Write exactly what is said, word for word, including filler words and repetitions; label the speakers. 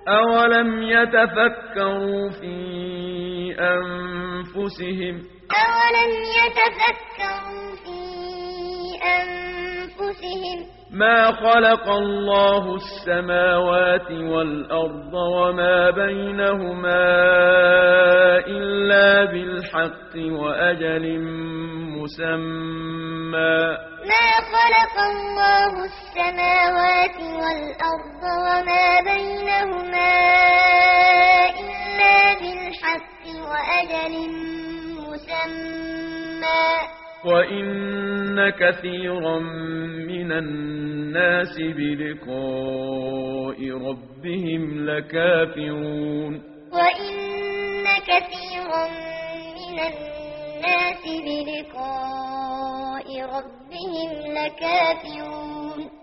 Speaker 1: أولم يتفكروا في أنفسهم
Speaker 2: أولم يتفكروا في أنفسهم
Speaker 1: ما خلق الله السماوات والأرض وما بينهما إلا بالحق وأجل مسمى
Speaker 2: ما خلق الله السماوات والأرض وما بينهما إلا بالحق وأجل مسمى
Speaker 1: وإن كثيرا من الناس بلقاء ربهم لكافرون
Speaker 2: وإن كثيرا من الناس بلقاء ربهم لكافرون